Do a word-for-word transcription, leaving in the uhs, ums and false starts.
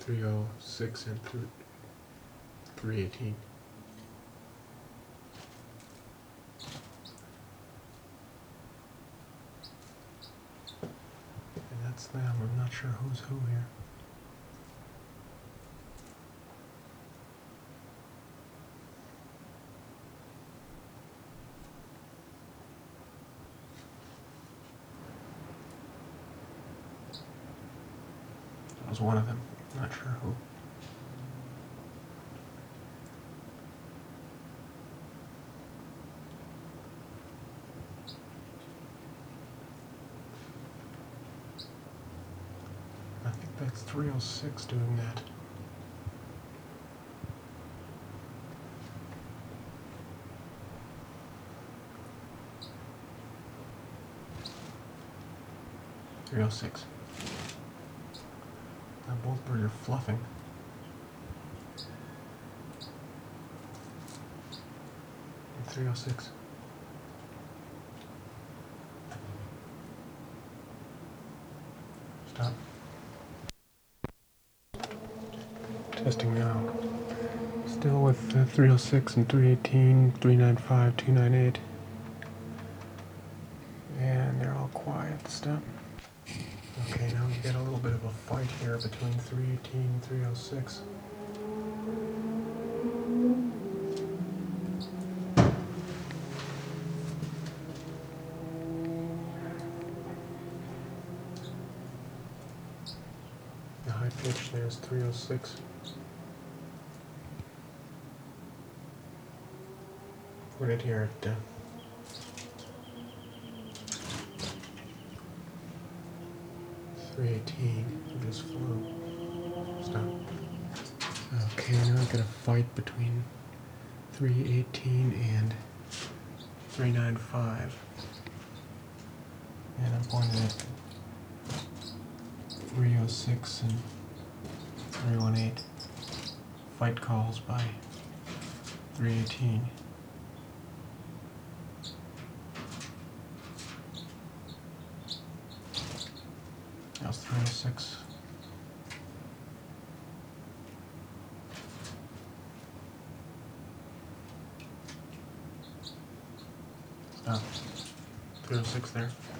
three oh six and three eighteen. And that's them. I'm not sure who's who here. That was one of them. Not sure who. I think that's three oh six doing that. three oh six. Now both birds are fluffing. three oh six. Stop. Testing now. Still with uh, three oh six and three eighteen, three ninety-five, two ninety-eight. And they're all quiet. Stop. Okay, now we get a little bit of a fight here between three eighteen and three oh six. The high pitch there is three oh six. We're right here at uh, three eighteen. It just flew. Stop. Okay, now I've got a fight between three eighteen and three ninety-five. And I'm pointing at three oh six and three eighteen. Fight calls by three eighteen. That was three oh six. Stop. three oh six there.